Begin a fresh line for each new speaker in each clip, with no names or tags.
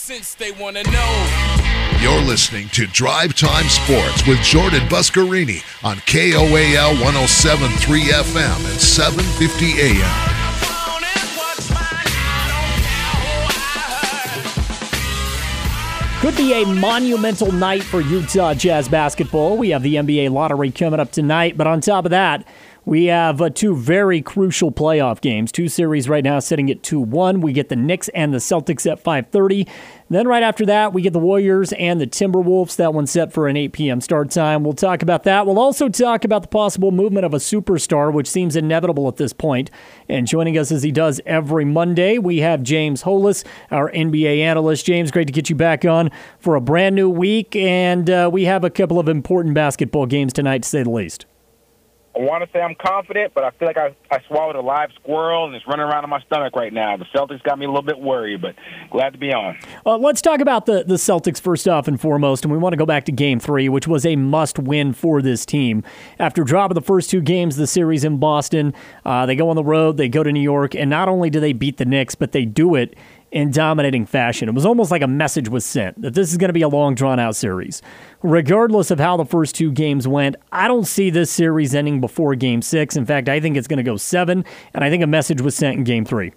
since they want to know.
You're listening to Drive Time Sports with Jordan Buscarini on KOAL 107.3 FM and 750 AM.
Could be a monumental night for Utah Jazz basketball. We have the NBA lottery coming up tonight, but on top of that, we have two very crucial playoff games. Two series right now sitting at 2-1. We get the Knicks and the Celtics at 5:30. Then right after that, we get the Warriors and the Timberwolves. That one's set for an 8 p.m. start time. We'll talk about that. We'll also talk about the possible movement of a superstar, which seems inevitable at this point. And joining us as he does every Monday, we have James Holas, our NBA analyst. James, great to get you back on for a brand new week. And we have a couple of important basketball games tonight, to say the least.
I want to say I'm confident, but I feel like I swallowed a live squirrel, and it's running around in my stomach right now. The Celtics got me a little bit worried, but glad to be on.
Let's talk about the Celtics first off and foremost, and we want to go back to Game 3, which was a must-win for this team. After dropping the first two games of the series in Boston, they go on the road, they go to New York, and not only do they beat the Knicks, but they do it in dominating fashion. It was almost like a message was sent that this is going to be a long, drawn-out series. Regardless of how the first two games went, I don't see this series ending before Game 6. In fact, I think it's going to go 7, and I think a message was sent in Game 3.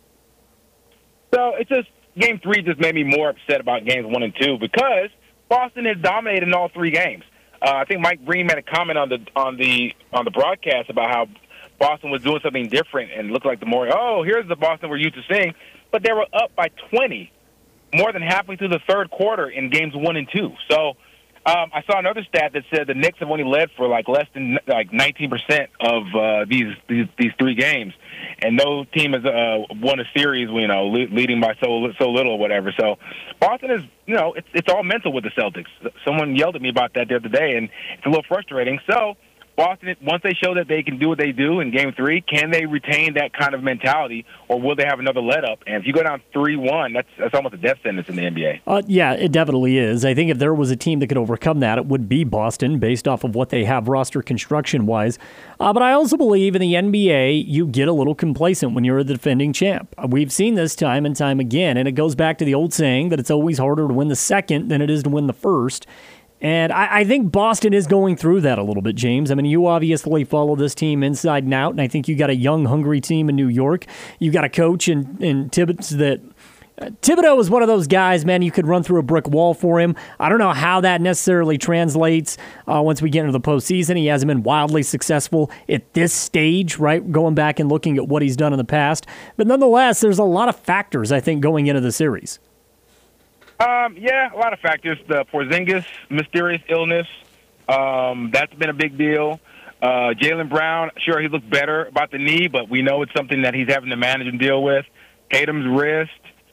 So it's just Game 3 just made me more upset about Games 1 and 2 because Boston has dominated in all three games. I think Mike Breen made a comment on the broadcast about how Boston was doing something different and looked like here's the Boston we're used to seeing. But they were up by 20 more than halfway through the third quarter in Games 1 and 2. So I saw another stat that said the Knicks have only led for less than 19% of these three games, and no team has won a series, leading by so little or whatever. So Boston is, it's all mental with the Celtics. Someone yelled at me about that the other day, and it's a little frustrating. So Boston, once they show that they can do what they do in Game 3, can they retain that kind of mentality, or will they have another let-up? And if you go down 3-1, that's almost a death sentence in the NBA.
Yeah, it definitely is. I think if there was a team that could overcome that, it would be Boston, based off of what they have roster construction-wise. But I also believe in the NBA, you get a little complacent when you're the defending champ. We've seen this time and time again, and it goes back to the old saying that it's always harder to win the second than it is to win the first. And I think Boston is going through that a little bit, James. I mean, you obviously follow this team inside and out, and I think you got a young, hungry team in New York. You got a coach in Thibodeau that Thibodeau is one of those guys, man, you could run through a brick wall for him. I don't know how that necessarily translates once we get into the postseason. He hasn't been wildly successful at this stage, right, going back and looking at what he's done in the past. But nonetheless, there's a lot of factors, I think, going into the series.
Yeah, a lot of factors. The Porzingis mysterious illness, that's been a big deal. Jaylen Brown, sure, he looked better about the knee, but we know it's something that he's having to manage and deal with. Tatum's wrist,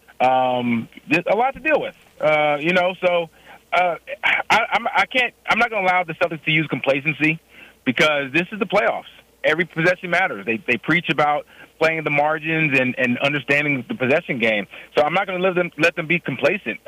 just a lot to deal with. I'm not going to allow the Celtics to use complacency because this is the playoffs. Every possession matters. They preach about playing the margins and understanding the possession game. So I'm not going to let them be complacent.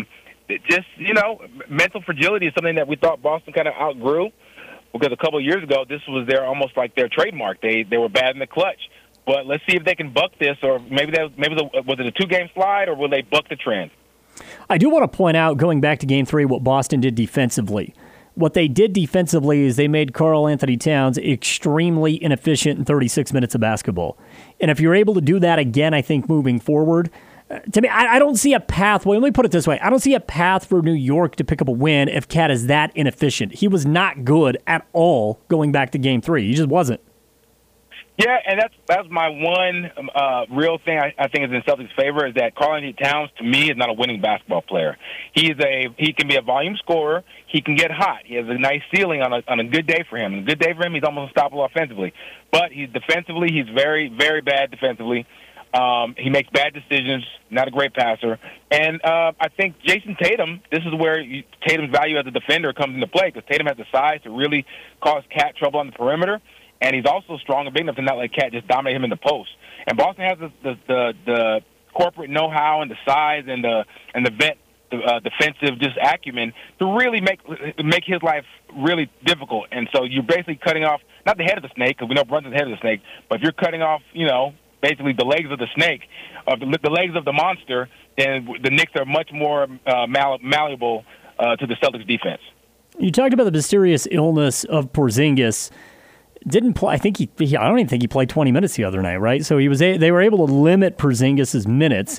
Mental fragility is something that we thought Boston kind of outgrew because a couple of years ago, this was almost like their trademark. They were bad in the clutch. But let's see if they can buck this, or was it a two-game slide, or will they buck the trend?
I do want to point out, going back to Game 3, what Boston did defensively. What they did defensively is they made Karl Anthony Towns extremely inefficient in 36 minutes of basketball. And if you're able to do that again, I think, moving forward, to me, I don't see a path. Well, let me put it this way. I don't see a path for New York to pick up a win if Cat is that inefficient. He was not good at all going back to Game 3. He just wasn't.
Yeah, and that's my one real thing I think is in Celtics' favor is that Karl-Anthony Towns, to me, is not a winning basketball player. He can be a volume scorer. He can get hot. He has a nice ceiling on a good day for him. On a good day for him, he's almost unstoppable offensively. But he's very, very bad defensively. He makes bad decisions, not a great passer. And I think Jason Tatum, this is where Tatum's value as a defender comes into play because Tatum has the size to really cause Cat trouble on the perimeter. And he's also strong and big enough to not let Cat just dominate him in the post. And Boston has the corporate know-how and the size and the vet defensive just acumen to really make his life really difficult. And so you're basically cutting off not the head of the snake because we know Brunson's the head of the snake, but if you're cutting off basically the legs of the snake, the legs of the monster, then the Knicks are much more malleable to the Celtics defense.
You talked about the mysterious illness of Porzingis. Didn't play. I don't even think he played 20 minutes the other night, right? So they were able to limit Porzingis' minutes.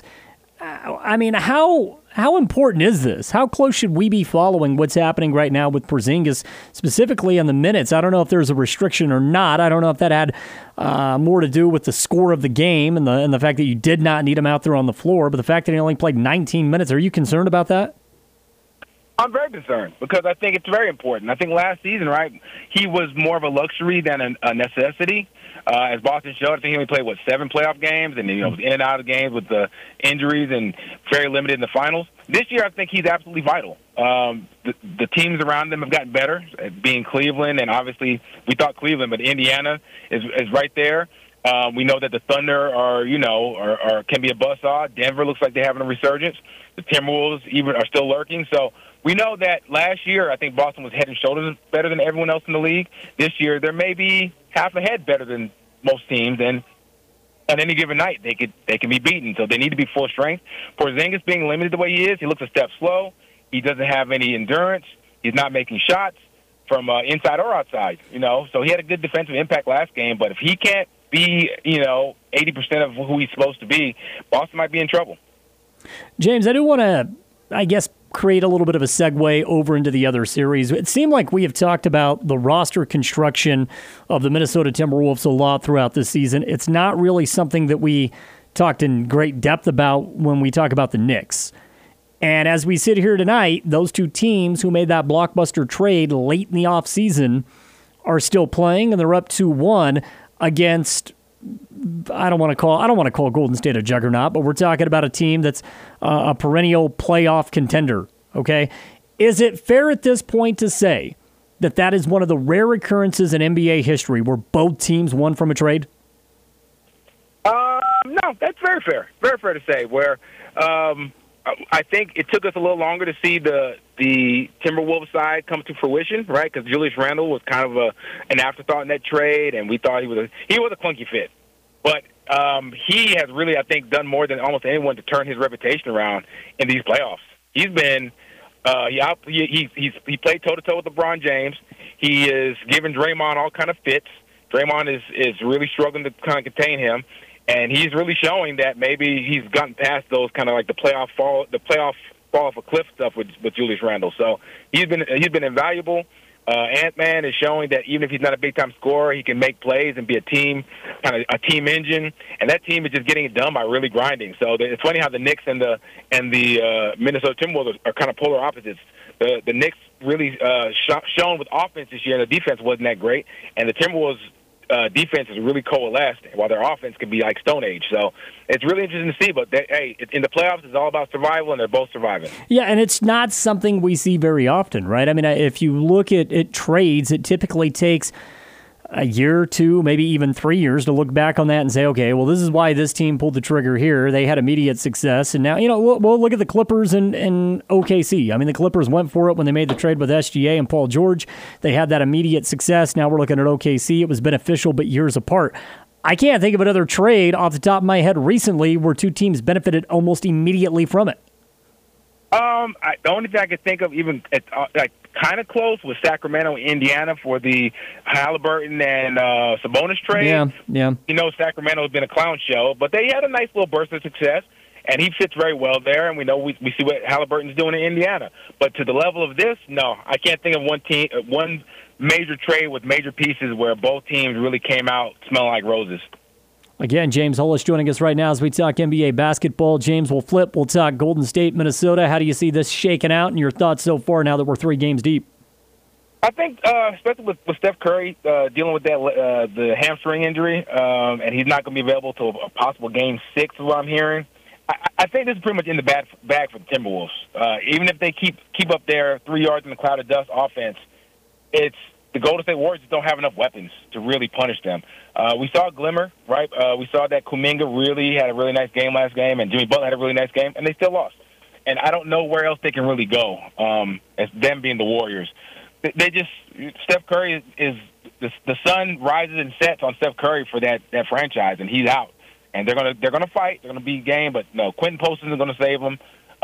I mean, how important is this? How close should we be following what's happening right now with Porzingis, specifically on the minutes? I don't know if there's a restriction or not. I don't know if that had more to do with the score of the game and the fact that you did not need him out there on the floor, but the fact that he only played 19 minutes. Are you concerned about that?
I'm very concerned because I think it's very important. I think last season, right, he was more of a luxury than a necessity. As Boston showed, I think he only played, 7 playoff games, and was in and out of games with the injuries and very limited in the finals. This year, I think he's absolutely vital. The teams around them have gotten better, being Cleveland, and obviously we thought Cleveland, but Indiana is right there. We know that the Thunder can be a buzzsaw. Denver looks like they're having a resurgence. The Timberwolves even are still lurking. So we know that last year I think Boston was head and shoulders better than everyone else in the league. This year they're maybe half a head better than most teams, and on any given night they can be beaten. So they need to be full strength. Porzingis being limited the way he is, he looks a step slow. He doesn't have any endurance. He's not making shots from inside or outside. So he had a good defensive impact last game, but if he can't be 80% of who he's supposed to be, Boston might be in trouble.
James, I do want to, create a little bit of a segue over into the other series. It seemed like we have talked about the roster construction of the Minnesota Timberwolves a lot throughout this season. It's not really something that we talked in great depth about when we talk about the Knicks. And as we sit here tonight, those two teams who made that blockbuster trade late in the offseason are still playing, and they're up 2-1 against, I don't want to call Golden State a juggernaut, but we're talking about a team that's a perennial playoff contender, okay? Is it fair at this point to say that is one of the rare occurrences in NBA history where both teams won from a trade?
No, that's very fair. Very fair to say, where I think it took us a little longer to see the Timberwolves side come to fruition, right? Because Julius Randle was kind of an afterthought in that trade, and we thought he was a clunky fit. But he has really, I think, done more than almost anyone to turn his reputation around in these playoffs. He's been he played toe-to-toe with LeBron James. He is giving Draymond all kind of fits. Draymond is really struggling to kind of contain him. And he's really showing that maybe he's gotten past those kind of like the playoff fall off a cliff stuff with Julius Randle. So he's been invaluable. Ant-Man is showing that even if he's not a big-time scorer, he can make plays and be a team engine. And that team is just getting it done by really grinding. So it's funny how the Knicks and the Minnesota Timberwolves are kind of polar opposites. The Knicks really shown with offense this year, and the defense wasn't that great. And the Timberwolves defense is really coalesced, while their offense can be like Stone Age. So it's really interesting to see. But in the playoffs, it's all about survival, and they're both surviving.
Yeah, and it's not something we see very often, right? I mean, if you look at trades, it typically takes a year or two, maybe even 3 years to look back on that and say, okay, well, this is why this team pulled the trigger here. They had immediate success. And now, we'll look at the Clippers and OKC. I mean, the Clippers went for it when they made the trade with SGA and Paul George. They had that immediate success. Now we're looking at OKC. It was beneficial, but years apart. I can't think of another trade off the top of my head recently where two teams benefited almost immediately from it.
The only thing I could think of, even kind of close, was Sacramento, Indiana for the Halliburton and Sabonis trade.
Yeah.
Sacramento has been a clown show, but they had a nice little burst of success, and he fits very well there. And we know we see what Halliburton's doing in Indiana. But to the level of this, no, I can't think of one major trade with major pieces where both teams really came out smelling like roses.
Again, James Hullish joining us right now as we talk NBA basketball. James, we'll talk Golden State, Minnesota. How do you see this shaking out, and your thoughts so far now that we're 3 games deep?
I think, especially with Steph Curry dealing with that the hamstring injury, and he's not going to be available to a possible Game 6, is what I'm hearing. I think this is pretty much in the bag for the Timberwolves. Even if they keep up their 3 yards in the cloud of dust offense, it's the Golden State Warriors don't have enough weapons to really punish them. We saw a glimmer, right? We saw that Kuminga really had a really nice game last game, and Jimmy Butler had a really nice game, and they still lost. And I don't know where else they can really go, as them being the Warriors. Steph Curry is the sun rises and sets on Steph Curry for that franchise, and he's out. and they're gonna fight. They're gonna be game, but no, Quentin Poston is gonna save them.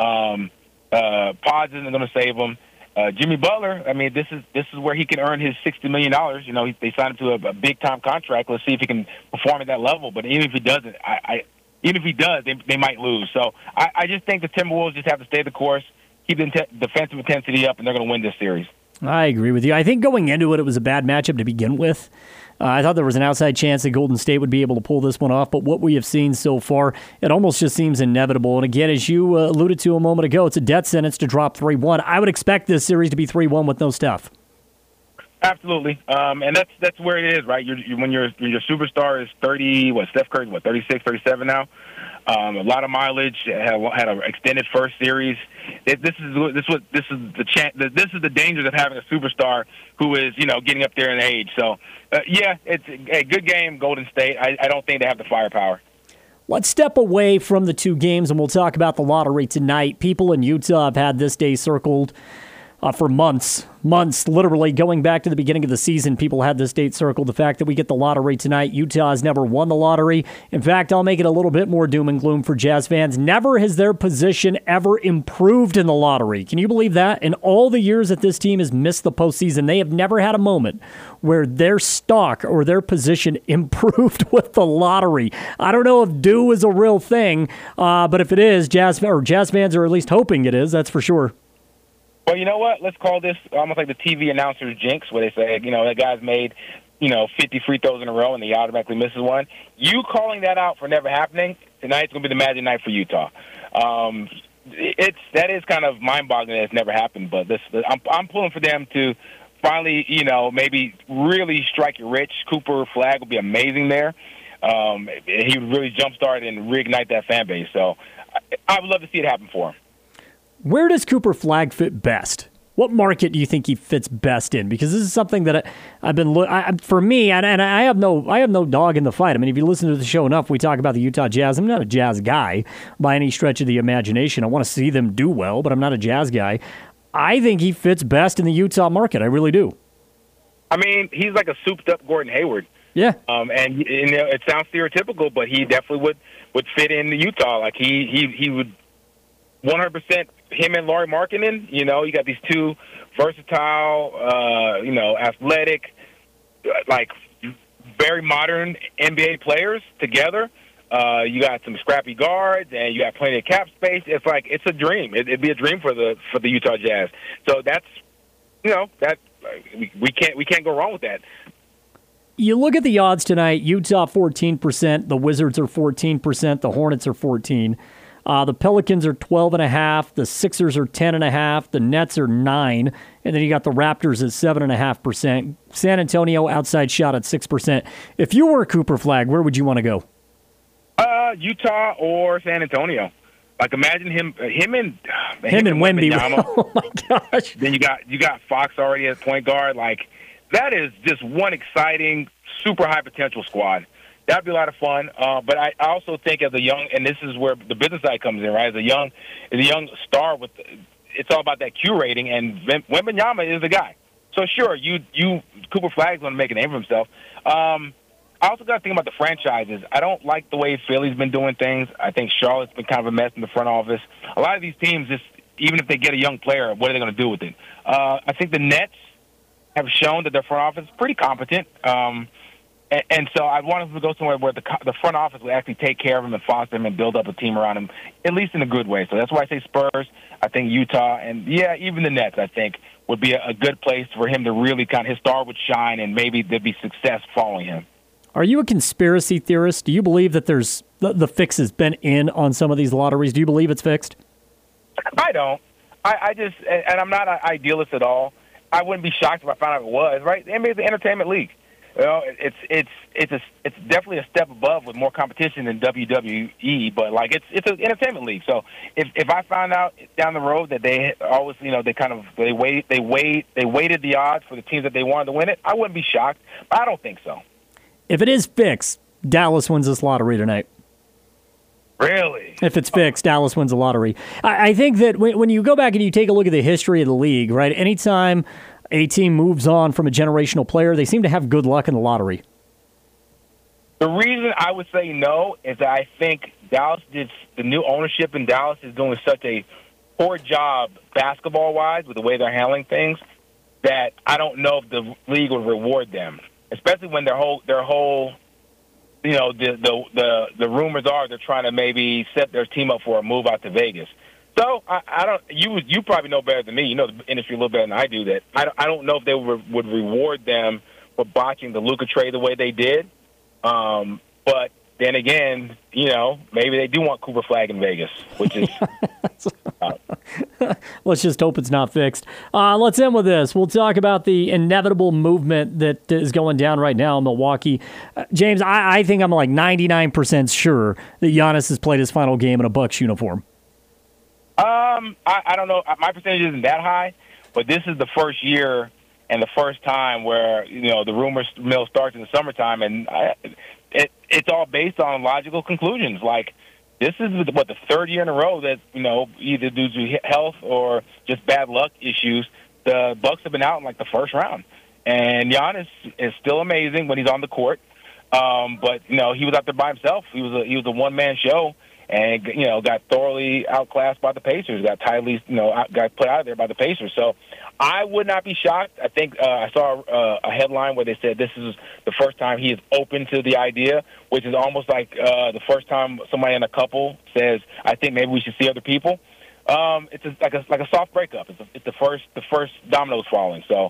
Pods isn't gonna save them. Jimmy Butler, I mean, this is where he can earn his $60 million. You know, they signed him to a big time contract. Let's see if he can perform at that level. But even if he doesn't, even if he does, they might lose. So I just think the Timberwolves just have to stay the course, keep the defensive intensity up, and they're going to win this series.
I agree with you. I think going into it was a bad matchup to begin with. I thought there was an outside chance that Golden State would be able to pull this one off, but what we have seen so far, it almost just seems inevitable. And again, as you alluded to a moment ago, it's a death sentence to drop 3-1. I would expect this series to be 3-1 with no Steph.
Absolutely, and that's where it is, right? When your superstar is 30, Steph Curry's 36, 37 now. A lot of mileage, had an extended first series. This is the dangers of having a superstar who is, you know, getting up there in age. So, yeah, it's a good game, Golden State. I don't think they have the firepower.
Let's step away from the two games, and we'll talk about the lottery tonight. People in Utah have had this day circled for months, literally going back to the beginning of the season. People had this date circled. The fact that we get the lottery tonight, Utah has never won the lottery. In fact, I'll make it a little bit more doom and gloom for Jazz fans. Never has their position ever improved in the lottery. Can you believe that? In all the years that this team has missed the postseason, they have never had a moment where their stock or their position improved with the lottery. I don't know if due is a real thing, but if it is, Jazz fans are at least hoping it is, that's for sure.
Well, you know what? Let's call this almost like the TV announcer's jinx, where they say, you know, that guy's made, 50 free throws in a row and he automatically misses one. You calling that out for never happening, tonight's going to be the magic night for Utah. That is kind of mind-boggling that it's never happened, but I'm pulling for them to finally, maybe really strike it rich. Cooper Flagg will be amazing there. He would really jumpstart and reignite that fan base. So I would love to see it happen for him.
Where does Cooper Flagg fit best? What market do you think he fits best in? Because this is something that I've been for me, and I have no dog in the fight. I mean, if you listen to the show enough, we talk about the Utah Jazz. I'm not a Jazz guy by any stretch of the imagination. I want to see them do well, but I'm not a Jazz guy. I think he fits best in the Utah market. I really do.
I mean, he's like a souped-up Gordon Hayward.
Yeah.
And it sounds stereotypical, but he definitely would fit in Utah. Like he would 100%. Him and Lauri Markkanen, you got these two versatile, athletic, like very modern NBA players together. You got some scrappy guards, and you got plenty of cap space. It's a dream. It'd be a dream for the Utah Jazz. So that's, we can't go wrong with that.
You look at the odds tonight. Utah 14%. The Wizards are 14%. The Hornets are 14%. The Pelicans are 12.5%. The Sixers are 10.5%. The Nets are 9%. And then you got the Raptors at 7.5%. San Antonio outside shot at 6%. If you were Cooper Flagg, where would you want to go?
Utah or San Antonio. Like imagine him and
Wemby. Oh my gosh.
Then you got Fox already as point guard. Like that is just one exciting, super high potential squad. That'd be a lot of fun, but I also think as a young, and this is where the business side comes in, right? As a young star, it's all about that Q rating, and Wembanyama is the guy. So sure, Cooper Flagg's going to make a name for himself. I also got to think about the franchises. I don't like the way Philly's been doing things. I think Charlotte's been kind of a mess in the front office. A lot of these teams, even if they get a young player, what are they going to do with it? I think the Nets have shown that their front office is pretty competent. And so I want him to go somewhere where the front office will actually take care of him and foster him and build up a team around him, at least in a good way. So that's why I say Spurs. I think Utah, and even the Nets, I think, would be a good place for him to really his star would shine, and maybe there'd be success following him.
Are you a conspiracy theorist? Do you believe that there's the fix has been in on some of these lotteries? Do you believe it's fixed?
I don't. I just, and I'm not an idealist at all. I wouldn't be shocked if I found out it was, right? The NBA is an entertainment league. It's definitely a step above with more competition than WWE, but it's an entertainment league. So if I find out down the road that they always they weighted the odds for the teams that they wanted to win it, I wouldn't be shocked. But I don't think so.
If it is fixed, Dallas wins this lottery tonight.
Really?
If it's fixed, Dallas wins the lottery. I think that when you go back and you take a look at the history of the league, right? Anytime a team moves on from a generational player, they seem to have good luck in the lottery.
The reason I would say no is that I think the new ownership in Dallas is doing such a poor job basketball-wise with the way they're handling things that I don't know if the league would reward them, especially when their whole the rumors are they're trying to maybe set their team up for a move out to Vegas. So I don't. You probably know better than me. You know the industry a little better than I do. That I don't know if they would reward them for botching the Luka trade the way they did. But then again, maybe they do want Cooper Flag in Vegas, which is.
Let's just hope it's not fixed. Let's end with this. We'll talk about the inevitable movement that is going down right now in Milwaukee. James, I think I'm like 99% sure that Giannis has played his final game in a Bucks uniform.
I don't know. My percentage isn't that high, but this is the first year and the first time where the rumor mill starts in the summertime, and it's all based on logical conclusions. Like this is the third year in a row that either due to health or just bad luck issues, the Bucks have been out in like the first round. And Giannis is still amazing when he's on the court, but he was out there by himself. He was a one man show. And got thoroughly outclassed by the Pacers. Got got put out of there by the Pacers. So I would not be shocked. I think I saw a headline where they said this is the first time he is open to the idea, which is almost like the first time somebody in a couple says, "I think maybe we should see other people." It's like a soft breakup. It's the first dominoes falling. So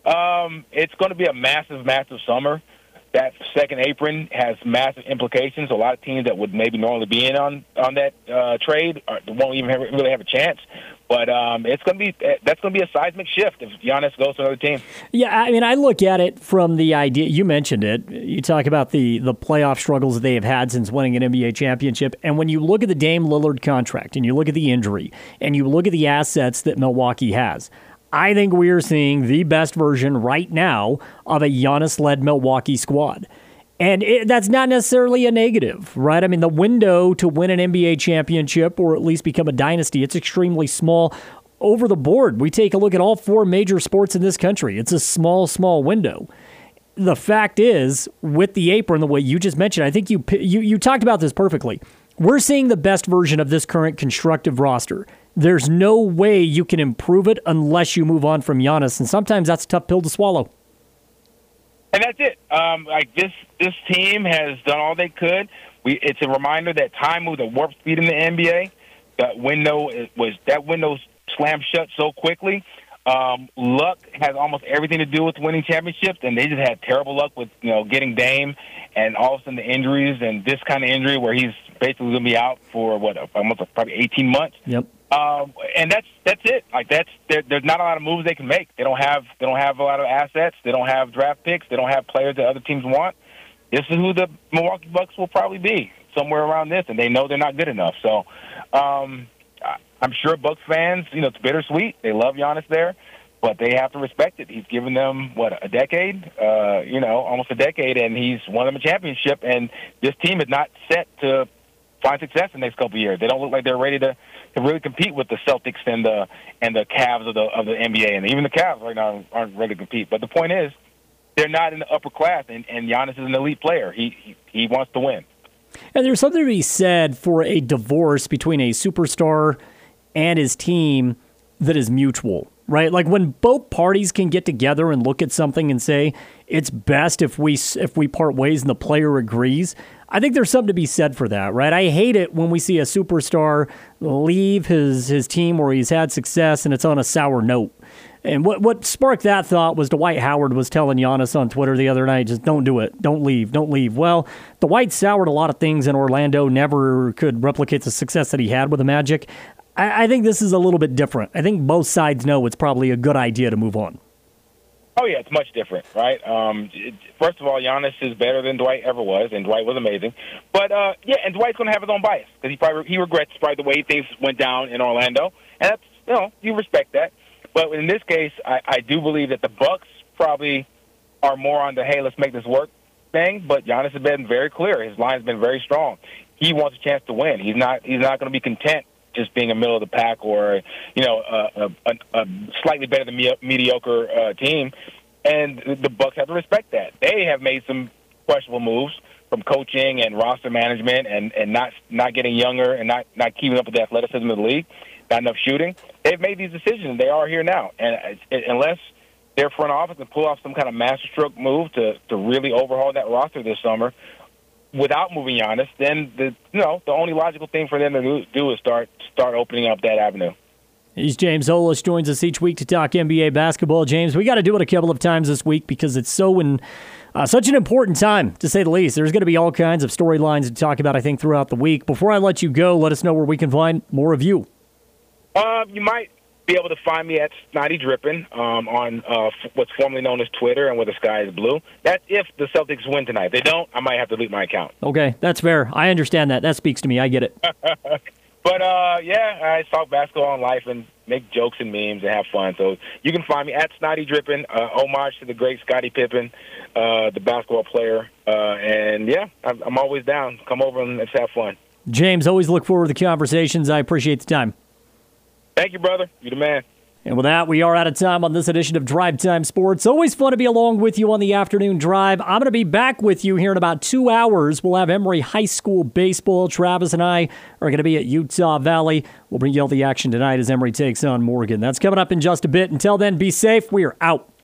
it's going to be a massive summer. That second apron has massive implications. A lot of teams that would maybe normally be in on that trade won't even really have a chance. But that's going to be a seismic shift if Giannis goes to another team.
Yeah, I mean, I look at it from the idea. You mentioned it. You talk about the playoff struggles that they have had since winning an NBA championship. And when you look at the Dame Lillard contract and you look at the injury and you look at the assets that Milwaukee has, I think we are seeing the best version right now of a Giannis-led Milwaukee squad. And that's not necessarily a negative, right? I mean, the window to win an NBA championship or at least become a dynasty, it's extremely small over the board. We take a look at all four major sports in this country. It's a small window. The fact is, with the apron, the way you just mentioned, I think you talked about this perfectly. We're seeing the best version of this current constructive roster. There's no way you can improve it unless you move on from Giannis, and sometimes that's a tough pill to swallow.
And that's it. This team has done all they could. It's a reminder that time moved at warp speed in the NBA. That window slammed shut so quickly. Luck has almost everything to do with winning championships, and they just had terrible luck with getting Dame, and all of a sudden the injuries and this kind of injury where he's basically going to be out for probably 18 months.
Yep.
And that's it. Like there's not a lot of moves they can make. They don't have a lot of assets. They don't have draft picks. They don't have players that other teams want. This is who the Milwaukee Bucks will probably be, somewhere around this, and they know they're not good enough. So I'm sure Bucks fans, it's bittersweet. They love Giannis there, but they have to respect it. He's given them a decade, almost a decade, and he's won them a championship. And this team is not set to find success in the next couple of years. They don't look like they're ready to really compete with the Celtics and the Cavs of the NBA, and even the Cavs right now aren't ready to compete. But the point is, they're not in the upper class, and Giannis is an elite player. He wants to win.
And there's something to be said for a divorce between a superstar and his team that is mutual, right? Like when both parties can get together and look at something and say it's best if we part ways and the player agrees. I think there's something to be said for that, right? I hate it when we see a superstar leave his team where he's had success and it's on a sour note. And what sparked that thought was Dwight Howard was telling Giannis on Twitter the other night, just don't do it. Don't leave. Well, Dwight soured a lot of things in Orlando, never could replicate the success that he had with the Magic. I think this is a little bit different. I think both sides know it's probably a good idea to move on.
Oh, yeah, it's much different, right? First of all, Giannis is better than Dwight ever was, and Dwight was amazing. But, and Dwight's going to have his own bias because he regrets probably the way things went down in Orlando. And that's, you respect that. But in this case, I do believe that the Bucks probably are more on the, hey, let's make this work thing. But Giannis has been very clear. His line has been very strong. He wants a chance to win. He's not going to be content just being a middle of the pack or, a slightly better than mediocre team. And the Bucks have to respect that. They have made some questionable moves, from coaching and roster management and not getting younger and not keeping up with the athleticism of the league, not enough shooting. They've made these decisions. They are here now. And unless their front office can pull off some kind of masterstroke move to really overhaul that roster this summer without moving Giannis, then the only logical thing for them to do is start opening up that avenue.
He's James Holas, joins us each week to talk NBA basketball. James, we got to do it a couple of times this week because it's such an important time, to say the least. There's going to be all kinds of storylines to talk about, I think, throughout the week. Before I let you go, let us know where we can find more of you.
You might be able to find me at Snotty Drippin' on what's formerly known as Twitter and Where the Sky is Blue. That's if the Celtics win tonight. If they don't, I might have to delete my account.
Okay, that's fair. I understand that. That speaks to me. I get it.
But, I talk basketball and life and make jokes and memes and have fun. So you can find me at Snotty Drippin', homage to the great Scottie Pippen, the basketball player. I'm always down. Come over and let's have fun.
James, always look forward to the conversations. I appreciate the time.
Thank you, brother. You're the man.
And with that, we are out of time on this edition of Drive Time Sports. Always fun to be along with you on the afternoon drive. I'm going to be back with you here in about 2 hours. We'll have Emory High School baseball. Travis and I are going to be at Utah Valley. We'll bring you all the action tonight as Emory takes on Morgan. That's coming up in just a bit. Until then, be safe. We are out.